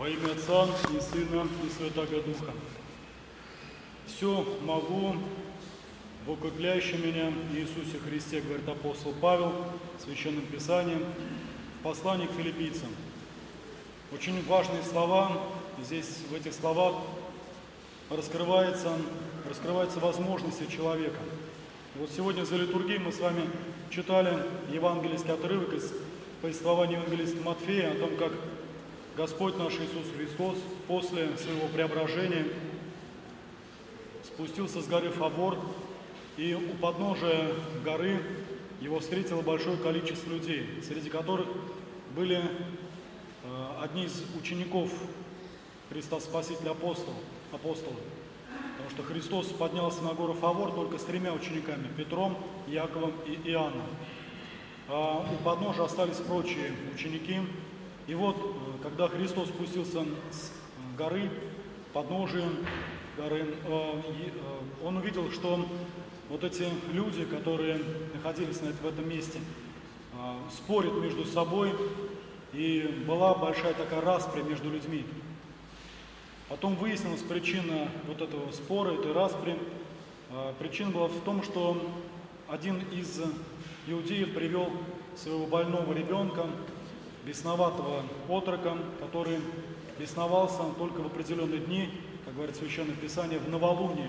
Во имя Отца и Сына и Святаго Духа. Все могу в укрепляющем меня Иисусе Христе, говорит апостол Павел в Священном Писании, в послании к филиппийцам. Очень важные слова. Здесь в этих словах раскрываются возможности человека. И вот сегодня за литургией мы с вами читали евангельский отрывок из повествования евангелиста Матфея о том, как Господь наш Иисус Христос после своего преображения спустился с горы Фавор, и у подножия горы его встретило большое количество людей, среди которых были одни из учеников Христа Спасителя апостолов. Потому что Христос поднялся на гору Фавор только с 3 учениками – Петром, Яковом и Иоанном. А у подножия остались прочие ученики. И вот, когда Христос спустился с горы, подножия горы, он увидел, что вот эти люди, которые находились в этом месте, спорят между собой, и была большая такая распря между людьми. Потом выяснилась причина вот этого спора, этой распри. Причина была в том, что один из иудеев привел своего больного ребенка, бесноватого отрока, который бесновался только в определенные дни, как говорит Священное Писание, в новолуние.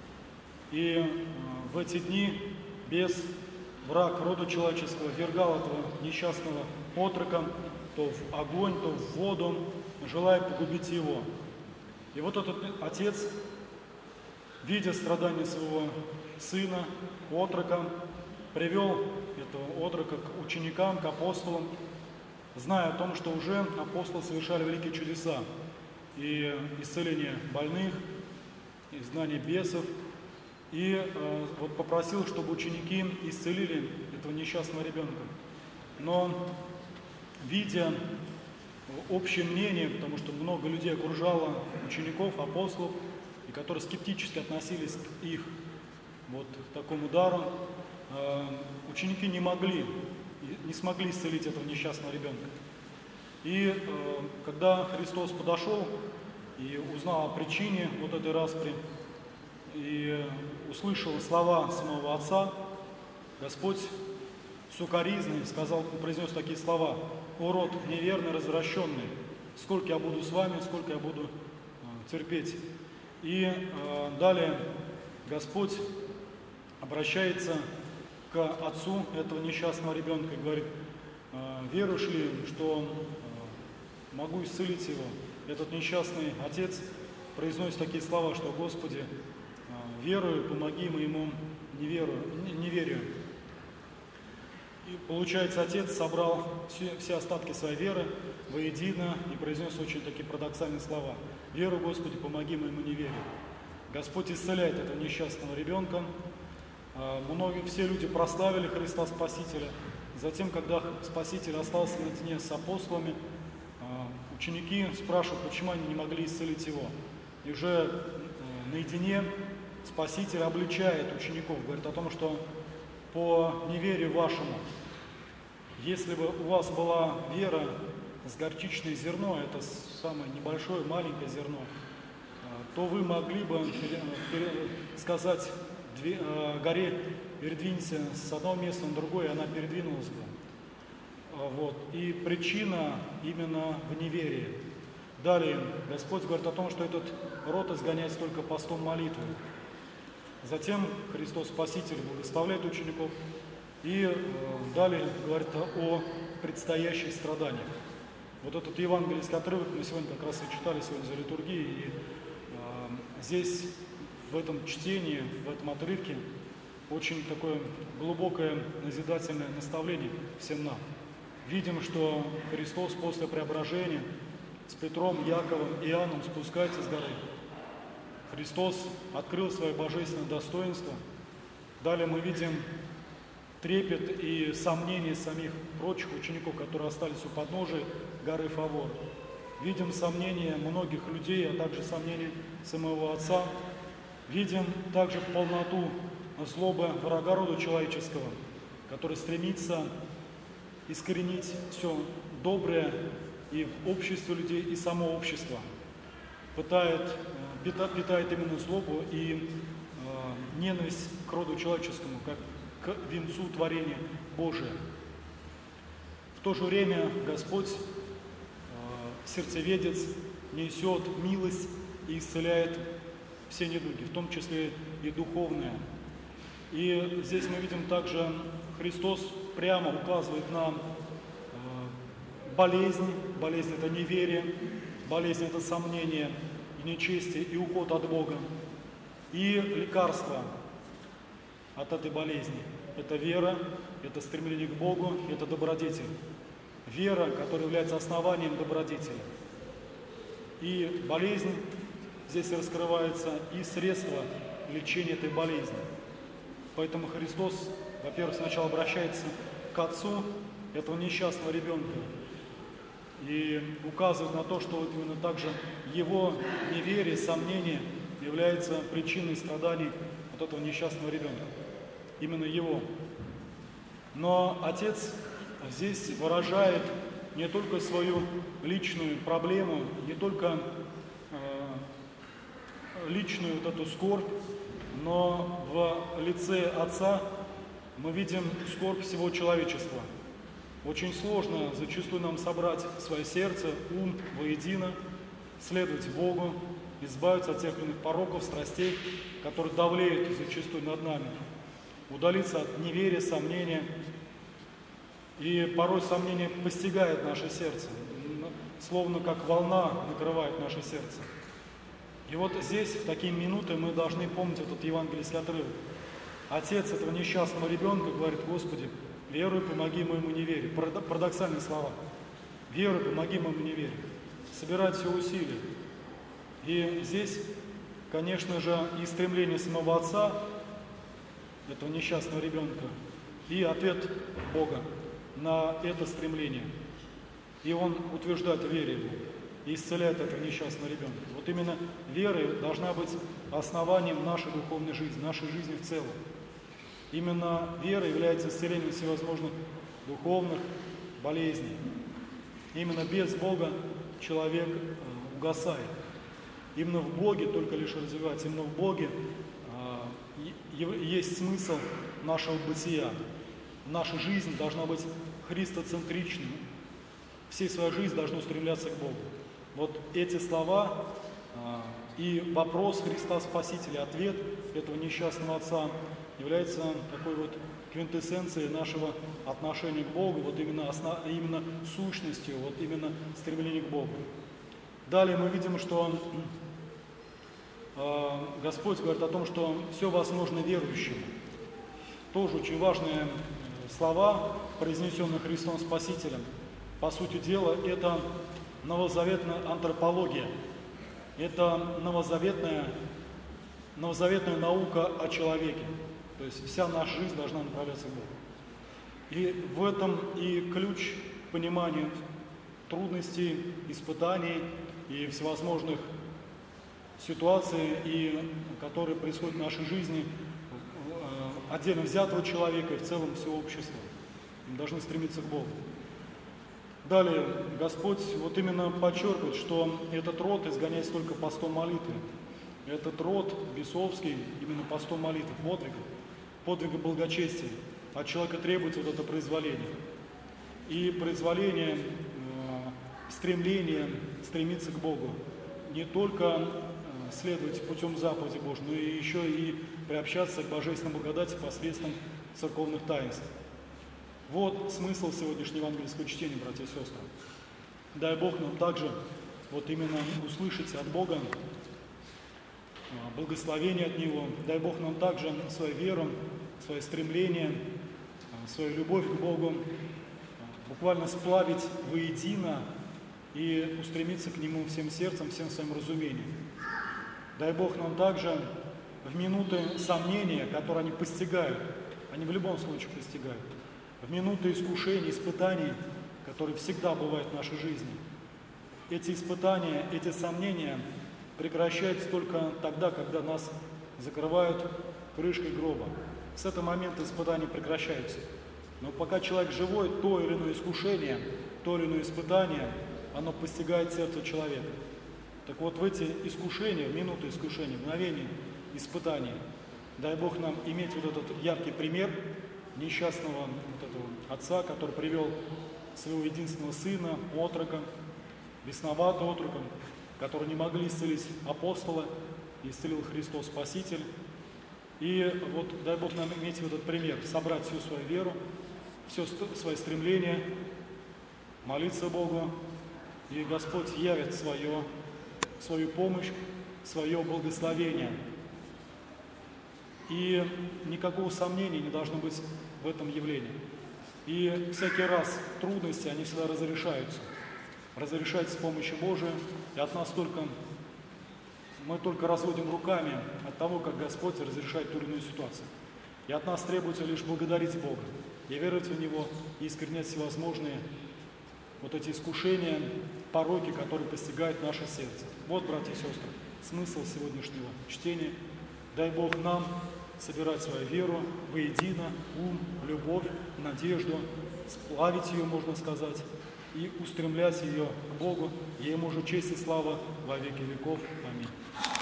И в эти дни бес, враг рода человеческого, ввергал этого несчастного отрока то в огонь, то в воду, желая погубить его. И вот этот отец, видя страдания своего сына, отрока, привел этого отрока к ученикам, к апостолам, зная о том, что уже апостолы совершали великие чудеса и исцеление больных, изгнание бесов, и вот попросил, чтобы ученики исцелили этого несчастного ребенка. Но, видя общее мнение, потому что много людей окружало учеников, апостолов, и которые скептически относились к их вот такому дару, ученики не смогли исцелить этого несчастного ребенка. И когда Христос подошел и узнал о причине вот этой распри, и услышал слова самого Отца, Господь сукоризный произнес такие слова: «О род неверный, развращенный, сколько я буду с вами, сколько я буду терпеть». И далее Господь обращается к отцу этого несчастного ребенка и говорит: «Веруешь ли, что могу исцелить его?» Этот несчастный отец произносит такие слова, что: «Господи, верую, помоги моему неверию». И получается, отец собрал все остатки своей веры воедино и произнес очень такие парадоксальные слова: «Верую, Господи, помоги моему неверию». Господь исцеляет этого несчастного ребенка. Все люди прославили Христа Спасителя. Затем, когда Спаситель остался наедине с апостолами, ученики спрашивают, почему они не могли исцелить его. И уже наедине Спаситель обличает учеников, говорит о том, что по неверию вашему, если бы у вас была вера с горчичное зерно, это самое небольшое, маленькое зерно, то вы могли бы сказать горе: передвинься с одного места на другое, и она передвинулась бы. Вот. И причина именно в неверии. Далее Господь говорит о том, что этот род изгоняется только постом молитвы. Затем Христос Спаситель благословляет учеников и далее говорит о предстоящих страданиях. Вот этот евангельский отрывок мы сегодня как раз и читали сегодня за литургией. И здесь, в этом чтении, в этом отрывке, очень такое глубокое назидательное наставление всем нам. Видим, что Христос после преображения с Петром, Яковом и Иоанном спускается с горы. Христос открыл свое божественное достоинство. Далее мы видим трепет и сомнения самих прочих учеников, которые остались у подножия горы Фавор. Видим сомнения многих людей, а также сомнения самого Отца. Видим также полноту злобы врага рода человеческого, который стремится искоренить все доброе и в обществе людей, и само общество питает именно злобу и ненависть к роду человеческому, как к венцу творения Божия. В то же время Господь, сердцеведец, несет милость и исцеляет все недуги, в том числе и духовные. И здесь мы видим также, Христос прямо указывает на болезнь. Болезнь – это неверие, болезнь – это сомнение и нечестие, и уход от Бога. И лекарство от этой болезни – это вера, это стремление к Богу, это добродетель. Вера, которая является основанием добродетели. И болезнь здесь раскрывается, и средство лечения этой болезни. Поэтому Христос, во-первых, сначала обращается к отцу этого несчастного ребенка и указывает на то, что вот именно также его неверие, сомнение является причиной страданий от этого несчастного ребенка. Именно его. Но отец здесь выражает не только свою личную проблему, не только личную вот эту скорбь, но в лице Отца мы видим скорбь всего человечества. Очень сложно зачастую нам собрать свое сердце, ум воедино, следовать Богу, избавиться от тех или иных пороков, страстей, которые давлеют зачастую над нами, удалиться от неверия, сомнения. И порой сомнение постигает наше сердце, словно как волна накрывает наше сердце. И вот здесь, в такие минуты, мы должны помнить этот евангельский отрывок. Отец этого несчастного ребенка говорит: Господи, веруй, помоги моему неверию. Парадоксальные слова. Веруй, помоги моему неверию. Собирать все усилия. И здесь, конечно же, и стремление самого отца, этого несчастного ребенка, и ответ Бога на это стремление. И Он утверждает в вере его и исцеляет этого несчастного ребенка. Вот именно вера должна быть основанием нашей духовной жизни, нашей жизни в целом. Именно вера является исцелением всевозможных духовных болезней. Именно без Бога человек угасает. Именно в Боге только лишь развивается. Именно в Боге есть смысл нашего бытия. Наша жизнь должна быть христоцентричной. Всей своей жизнь должна устремляться к Богу. Вот эти слова и вопрос Христа Спасителя, ответ этого несчастного отца является такой вот квинтэссенцией нашего отношения к Богу, вот именно сущностью, вот именно стремлением к Богу. Далее мы видим, что Господь говорит о том, что все возможно верующим. Тоже очень важные слова, произнесенные Христом Спасителем. По сути дела, это новозаветная антропология. Это новозаветная наука о человеке. То есть вся наша жизнь должна направляться к Богу. И в этом и ключ к пониманию трудностей, испытаний и всевозможных ситуаций, которые происходят в нашей жизни, отдельно взятого человека и в целом всего общества. Мы должны стремиться к Богу. Далее Господь вот именно подчеркивает, что этот род изгоняется только постом молитвы. Этот род бесовский именно постом молитвы, подвига благочестия. От человека требуется вот это произволение. И произволение, стремиться к Богу. Не только следовать путем заповеди Божьей, но и еще и приобщаться к божественной благодати посредством церковных таинств. Вот смысл сегодняшнего евангельского чтения, братья и сестры. Дай Бог нам также вот именно услышать от Бога благословение от Него. Дай Бог нам также свою веру, свое стремление, свою любовь к Богу буквально сплавить воедино и устремиться к Нему всем сердцем, всем своим разумением. Дай Бог нам также в минуты сомнения, которые они постигают, они в любом случае постигают, в минуты искушений, испытаний, которые всегда бывают в нашей жизни. Эти испытания, эти сомнения прекращаются только тогда, когда нас закрывают крышкой гроба. С этого момента испытания прекращаются. Но пока человек живой, то или иное искушение, то или иное испытание, оно постигает сердце человека. Так вот, в эти искушения, в минуты искушения, в мгновения испытаний, дай Бог нам иметь вот этот яркий пример несчастного вот этого отца, который привел своего единственного сына, отрока, бесноватого отрока, который не могли исцелить апостола, исцелил Христос Спаситель. И вот дай Бог нам иметь вот этот пример, собрать всю свою веру, все свои стремления, молиться Богу, и Господь явит свою помощь, свое благословение. И никакого сомнения не должно быть в этом явлении. И всякий раз трудности, они всегда разрешаются с помощью Божией, и от нас мы только разводим руками от того, как Господь разрешает ту или иную ситуацию. И от нас требуется лишь благодарить Бога, и веровать в Него, и искоренять всевозможные вот эти искушения, пороки, которые постигают наше сердце. Вот, братья и сестры, смысл сегодняшнего чтения. Дай Бог нам собирать свою веру воедино, ум, любовь, надежду, сплавить ее, можно сказать, и устремлять ее к Богу, и Ему же честь и слава во веки веков. Аминь.